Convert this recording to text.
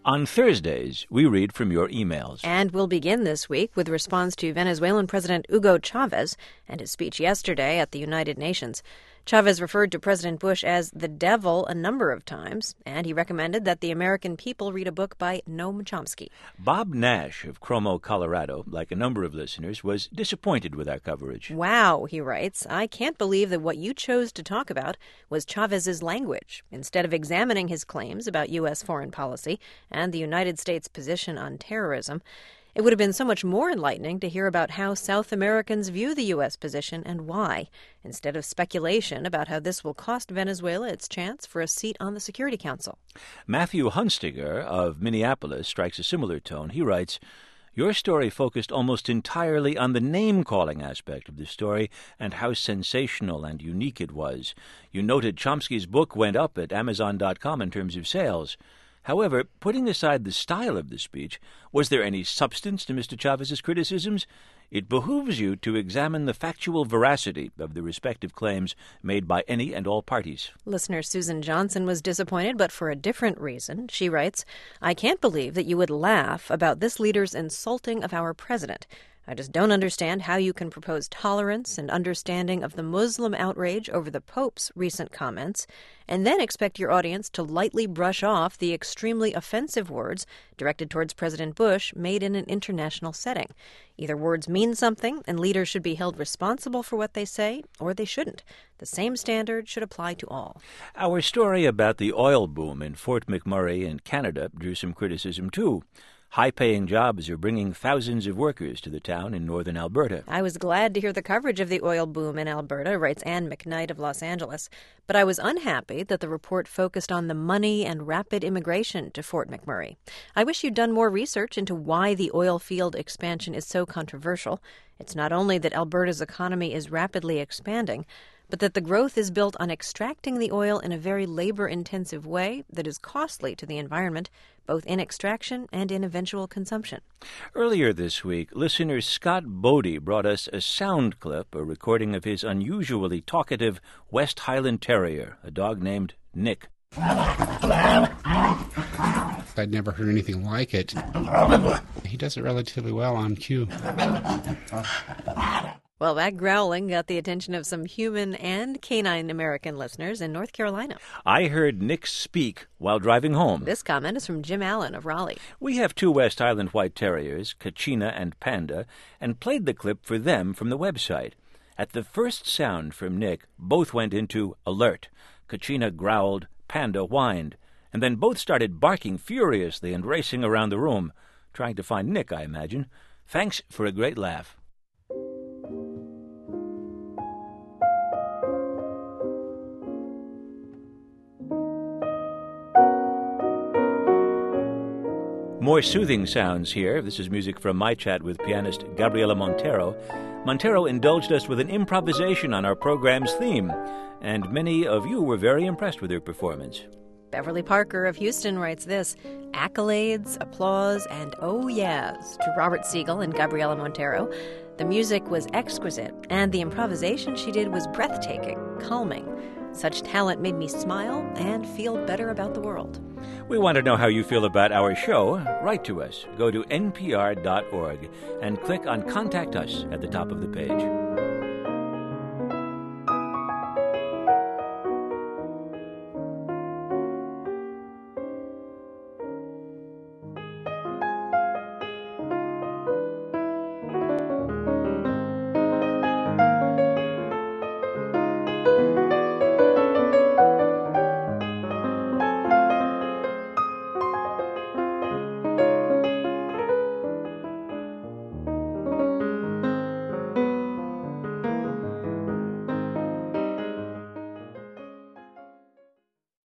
On Thursdays, we read from your emails. And we'll begin this week with response to Venezuelan President Hugo Chavez and his speech yesterday at the United Nations. Chavez referred to President Bush as the devil a number of times, and he recommended that the American people read a book by Noam Chomsky. Bob Nash of Cromo, Colorado, like a number of listeners, was disappointed with our coverage. Wow, he writes, I can't believe that what you chose to talk about was Chavez's language, instead of examining his claims about U.S. foreign policy and the United States' position on terrorism. It would have been so much more enlightening to hear about how South Americans view the U.S. position and why, instead of speculation about how this will cost Venezuela its chance for a seat on the Security Council. Matthew Hunstiger of Minneapolis strikes a similar tone. He writes, your story focused almost entirely on the name-calling aspect of the story and how sensational and unique it was. You noted Chomsky's book went up at Amazon.com in terms of sales. However, putting aside the style of the speech, was there any substance to Mr. Chavez's criticisms? It behooves you to examine the factual veracity of the respective claims made by any and all parties. Listener Susan Johnson was disappointed, but for a different reason. She writes, I can't believe that you would laugh about this leader's insulting of our president. I just don't understand how you can propose tolerance and understanding of the Muslim outrage over the Pope's recent comments and then expect your audience to lightly brush off the extremely offensive words directed towards President Bush made in an international setting. Either words mean something and leaders should be held responsible for what they say, or they shouldn't. The same standard should apply to all. Our story about the oil boom in Fort McMurray in Canada drew some criticism, too. High-paying jobs are bringing thousands of workers to the town in northern Alberta. I was glad to hear the coverage of the oil boom in Alberta, writes Ann McKnight of Los Angeles, but I was unhappy that the report focused on the money and rapid immigration to Fort McMurray. I wish you'd done more research into why the oil field expansion is so controversial. It's not only that Alberta's economy is rapidly expanding, but that the growth is built on extracting the oil in a very labor-intensive way that is costly to the environment, both in extraction and in eventual consumption. Earlier this week, listener Scott Bodie brought us a sound clip, a recording of his unusually talkative West Highland Terrier, a dog named Nick. I'd never heard anything like it. He does it relatively well on cue. Well, that growling got the attention of some human and canine American listeners in North Carolina. I heard Nick speak while driving home. This comment is from Jim Allen of Raleigh. We have two West Highland White Terriers, Kachina and Panda, and played the clip for them from the website. At the first sound from Nick, both went into alert. Kachina growled, Panda whined, and then both started barking furiously and racing around the room, trying to find Nick, I imagine. Thanks for a great laugh. More soothing sounds here. This is music from my chat with pianist Gabriela Montero. Montero indulged us with an improvisation on our program's theme, and many of you were very impressed with her performance. Beverly Parker of Houston writes this, accolades, applause, and oh yes to Robert Siegel and Gabriela Montero. The music was exquisite, and the improvisation she did was breathtaking, calming. Such talent made me smile and feel better about the world. We want to know how you feel about our show. Write to us. Go to npr.org and click on Contact Us at the top of the page.